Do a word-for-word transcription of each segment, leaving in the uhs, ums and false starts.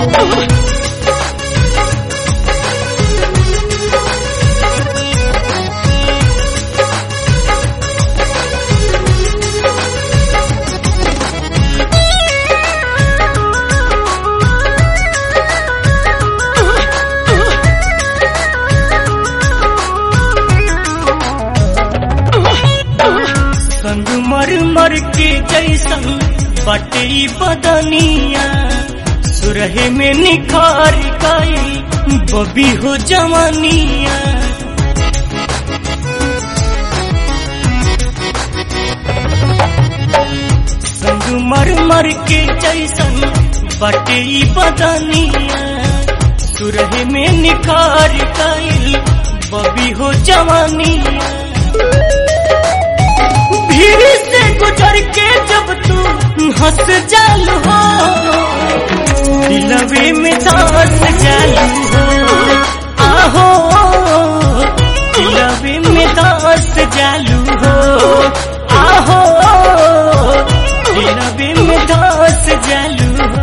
मर मर के जैसन बटे बदनिया सुरहे में निखार गई बबी हो जवानिया। संग मर मर के जैसन बटे बदनिया सुरहे में निखार गई बबी हो जवानिया। भीड़ से गुजर के जब तू हंस जालू हो दिलवे में धस जालू हो आहो दिलवे में धस जालू हो आहो दिलवे में धस जालू हो।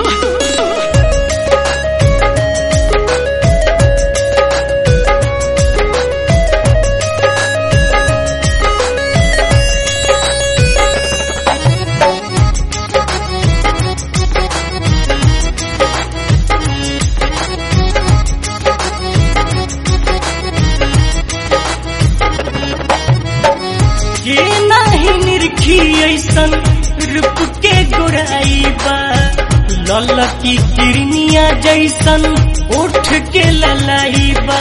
ये नहीं निरखी ऐसन रूप के गोराई बा लल की किरनिया जैसन उठ के ललाई बा।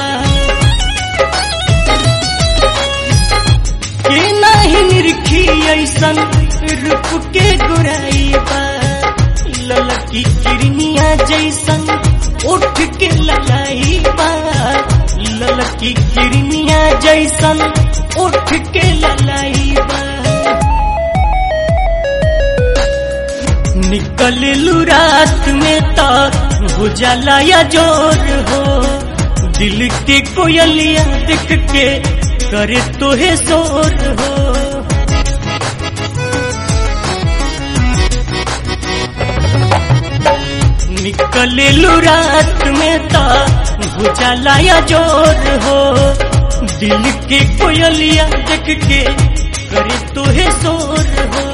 ये नहीं निरखी ऐसन रूप के गोराई बा लल की किरनिया जैसन उठ के ललाई बा लल की किरनिया जैसन उठ के ललाई बा। निकललू रात में तो बुझला या जोर हो दिल के कोयलिया देख के करे तोहे शोर हो। निकललू रात में तो बुझला या जोर हो दिल के कोयलिया देख के करे तोहे शोर हो।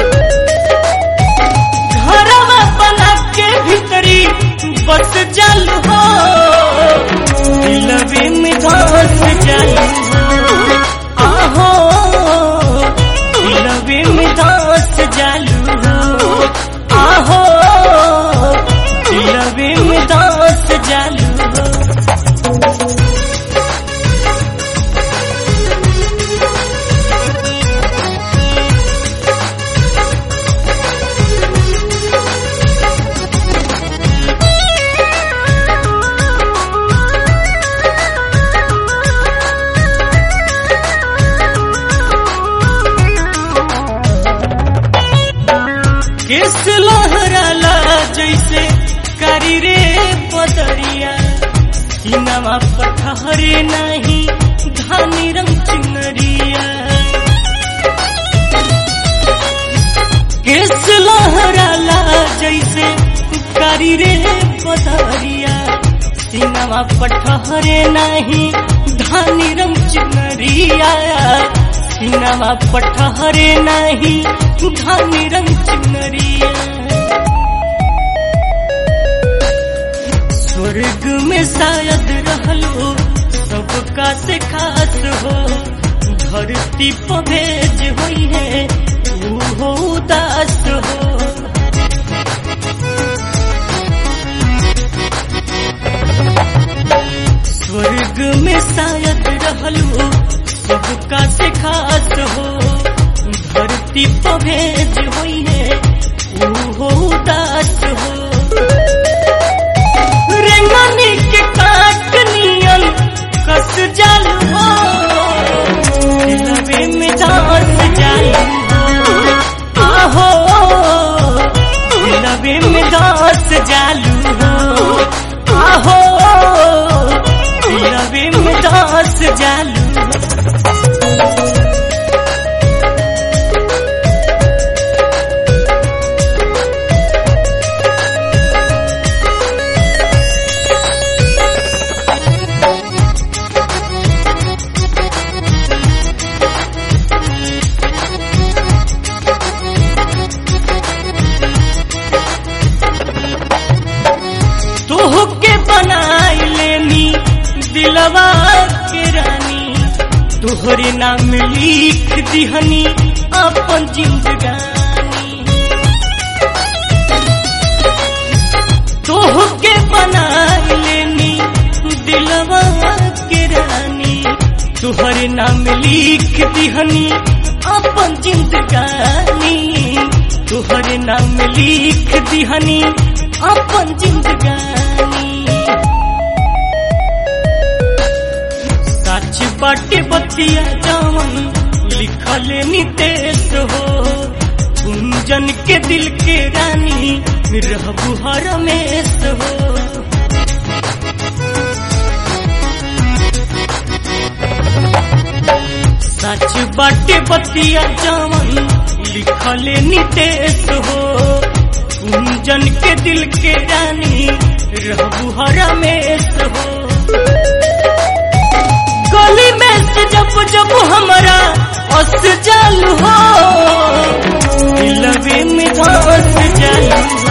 घरवा बना के भीतरी बस जालू हो दिलवे में धस जालू हो आहो दिलवे में धस जालू हो आहो दिलवे में धस जालू हो। केस लहराला जैसे करी रे बदरिया सीनावा पठहरे नहीं धानी रंग चिनरिया। केस लहराला जैसे करी रे बदरिया सीनावा पठहरे नहीं धानी रंग चिनरिया सीनावा पठहरे नहीं धानी रंग चिनरिया। स्वर्ग में शायद रहलो सबका से खास हो धरती पर भेज हुई है तू हो उदास हो। स्वर्ग में शायद रहलो सबका से खास हो धरती पर भेज हुई है तू हो उदास हो। रेंगनी के काट नियन कस जालू हो दिलवे में धस जालू हो आहो दिलवे में धस जालू हो आहो दिलवे में धस जालू हो। दिलवा के रानी तोहरे नाम लिख दिहनी अपन जिंदगानी तोह के बना लेनी दिलवा के रानी तोहरे नाम लिख दिहनी अपन जिंदगानी तोहरे नाम लिख दिहनी अपन जिंदगानी सच बाटे बतिया जवन लिखल नितेश हो कुंजन के दिल के रानी रहबू हरमेश हो सच बाटे बतिया जवन लिखल नितेश हो कुंजन के दिल के रानी रहबू हरमेश हो गली में से जब जब हमारा अस जालू हो दिलवे में धस जालू